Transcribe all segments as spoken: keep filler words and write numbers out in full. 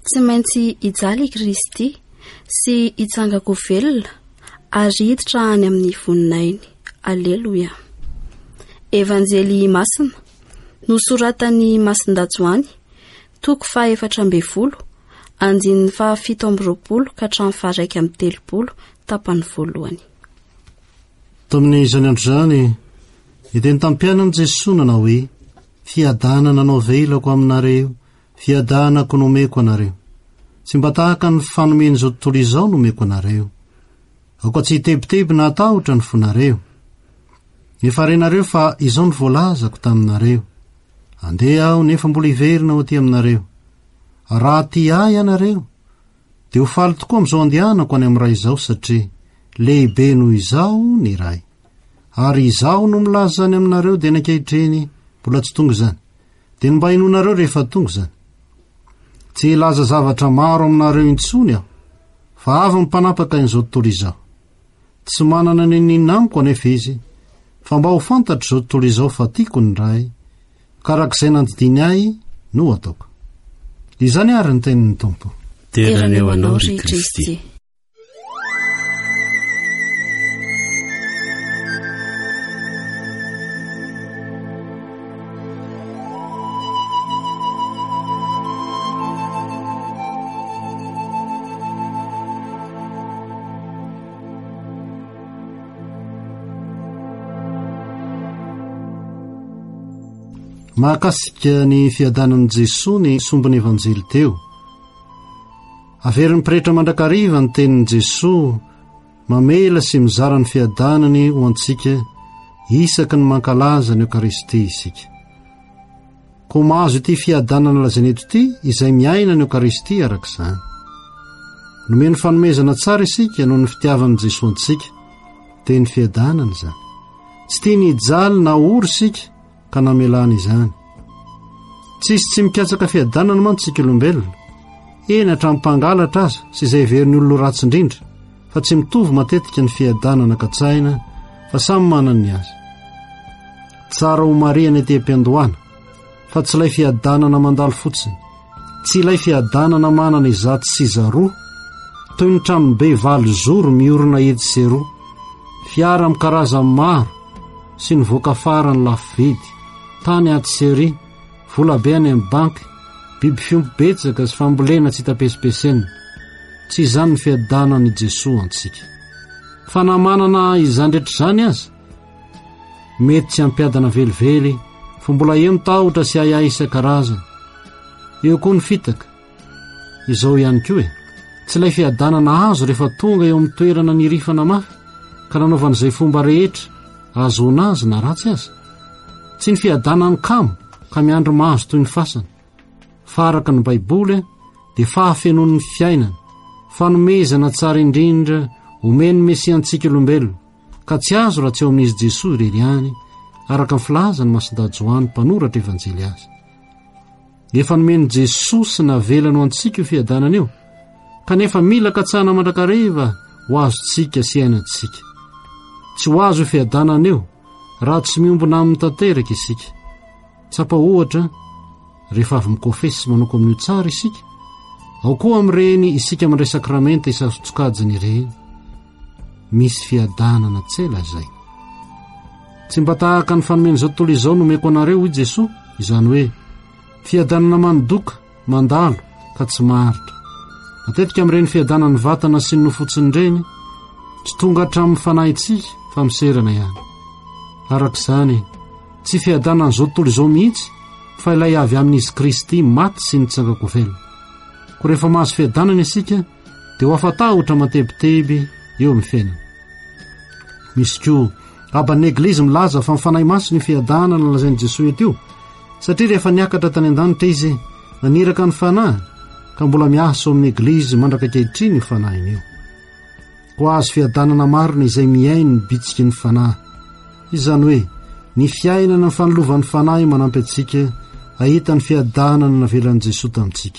tsy maintsy hijaly Kristy sy hitsangako velona ary hiditra any amin'ny voninainy. Aleloia. Evanjely masina nosoratan'ny Masindajoany, toko faha efatra ambin'ny folo, andininy faha fito amby roapolo ka hatramin'ny faha iraika amby telopolo tapany voalohany. Tamin'izany andro izany, iteny tampianany Jesosy nanao hoe: fiadana nanao velako aminareo, fiadanako nomeko anareo. Tsy mba tahaka ny fanomeny izao tontolo izao nomeko anareo. Aoka tsy hitebiteby na atahotra ny fonareo. Efa renareo fa izao ny voalazako taminareo. Andeha aho nefa mbola hiverina ho aty aminareo. Raha ty ahy ianareo, dia ho faly tokoa amin'izao andehanako any amin'ny ray izao, satria lehibe noho izao ny ray. Ary izao no milaza zany aminareo dia nankehitriny mbola tsy tonga zany, dia ny mba hinonareo rehefa tonga zany. Tsy ilaza zavatra maro aminareo intsony aho, fa avy mpanapaka in'izao tontolo izao. Tsy manana ny ninamiko anefa izy, fa mba ho fantatro izao tontolo izao fa tiako ny ray, karak'izay nandidiny ahy no ataoko. Izany ary ny tenin'ny Tompo. Terany eo anao ry Kristy. Mahakasika ny fiadanan'i Jesosy ny sombiny evanjely teo. Averin'ny pretra mandrakariva ny tenin'i Jesosy, mamela sy mizara ny fiadanany ho antsika isaky ny mankalaza ny Eukaristia isika. Koa mahazo ity fiadanana lazaina eto ity izay miaina ny Eukaristia arak'izany. Nomeny fanomezana tsara isika noho ny fitiavan'i Jesosy antsika, teny fiadanana izany. Tsy tiany hijaly na ory isika ka namelana izany. Tsisy tsy mikatsaka fiadanana mantsika olombelona, eny hatramin'ny aza sy izay heverin'ny olona ratsy indrindra, fa tsy mitovy matetika ny fiadanana katsaina, fa samy manana ny azy. Tsara ho mariana etem-piandohana, fa tsy ilay fiadanana mandalo fotsiny, tsy ilay fiadanana manana izato sy zaroa, toy ny tranobe valo zoro miorona edy sy roa, fiara amin'ny karazany maro sy ny voaka farany lafo vidy, tany aty sery, volabe any amin'ny banky, biby fiompo betsaka sy fambolena tsy tapesipesena. Tsy izany ny fiadanan'i Jesosy antsika. Fa na manana izany rehetra izany aza, mety tsy ampiadana velively, fa mbola eo mitahotra sy ayay isan-karazany. Eo koa ny fitaka. Izao ihany koa e, tsy ilay fiadanana azo rehefa tonga eo amin'ny toerana nirifana mafy, ka nanaovan'izay fomba rehetra azoana azy na ratsy aza. Tsy ny fiadanany kamo ka miandro mahazo toy ny fasana. Faraka ny Baiboly dia fahafenon'ny fiainana, fanomezana tsara indrindra omeny mesiantsika olombelona, ka tsy azo raha tsy eo amin'izy Jesosy irery ihany, araka ny filazany Masindajoany mpanoratra evanjely azy. Efa nomeny Jesosy navelany ho antsika io fiadanana io, kanefa mila katsahana mandrakariva ho azontsika sy ainantsika. Tsy ho azo io fiadanana io raha tsy miombona amin'ny tanteraka isika. Tsapa ohatra, rehefa avy mikofesy sy manao kominio tsara isika, ao koa amin'ireny isika mandray sakramenta isaso-tsokajiny ireny, misy fiadanana tsela izay. Tsy mba tahaka ny fanomeny izao tontolo izao nomeko anareo i Jesosy, izany hoe fiadanana mandoka, mandalo, ka tsy maharitra. Matetika amin'ireny fiadanany vatana sy ny nofotsiny ireny, tsy tonga hatramin'ny fanahitsika fa miserana ihany. Arak'izany, tsy fiadanana izao tontolo izao mihitsy, fa ilay avy amin'izy Kristy maty sy nitsangako velona. Ko rehefa mahazo fiadanana isika, dia ho afatahotra matebiteby eo amin'ny fiainana. Misy koa aban'ny Eglizy milaza fa mifanahy maso ny fiadanana lazain'i Jesosy eto io, satria rehefa niakatra tany an-danitra izy naniraka ny fanahy, ka mbola miasa ao amin'ny Eglizy mandraka ankehitriny ny fanahiny io. Ho azo fiadanana marina izay miainy ny bitsika ny fanahy. Izany hoe, ny fiainana ny fanolovan'ny fanahy manampy antsika ahita ny fiadanana navelan'i Jesosy tamintsika.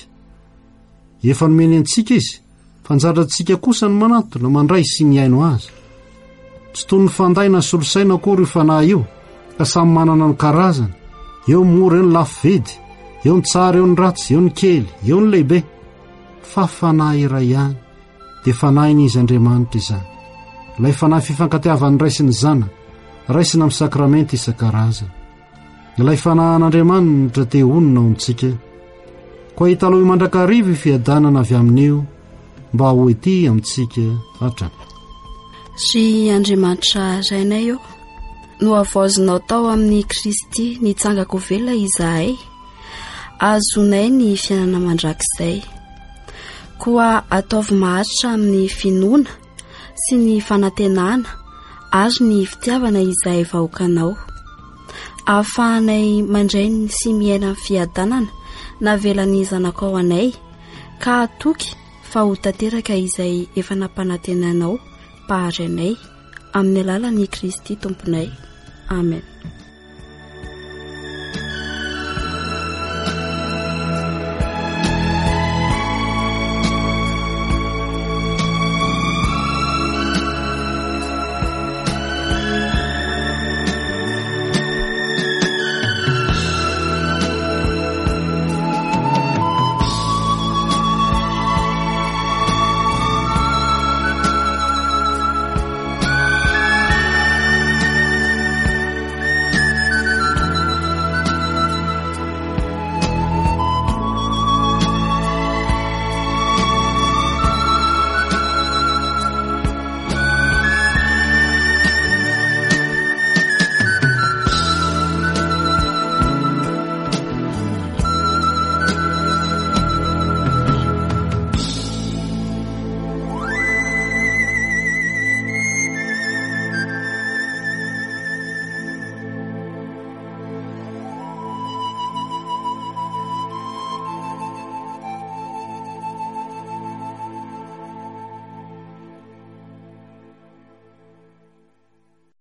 Efa nomeny antsika izy, fanjarantsika kosa ny manatona mandray sy miaino azy. Tsy toy ny fandaina solosaina akory io fanahy io, ka samy manana ny karazany, eo mora eo ny lafo vidy, eo ny tsara eo ny ratsy, eo ny kely, eo ny lehibe. fa fanahy iray ihany dia fanahiny izy Andriamanitra izany. Ilay fanahy fifankatiavan'ny ray sy ny zana, raisina amin'ny sakramenta isan-karazany. Ilay fanahin'Andriamanitra te honona ao amintsika. Koa hita aloha mandrakariva io fiadanana avy amin'io mba ho ety amintsika hatrany. Ry Andriamanitra rainay eo, no avaozinao tao amin'ny Kristy nitsangako velona izahay, azonay ny fiainana mandrakizay. Koa ataovy maharitra amin'ny finoana sy ny fanantenana ary ny fitiavana izahay vahoakanao. Ahafahanay mandray sy miaina amin'ny fiadanana navelan'ny zanako ao anay, ka atoky fa ho tanteraka izay efa nampanantenanao pahary anay, amin'ny alalan'i Kristy Tomponay. Amen.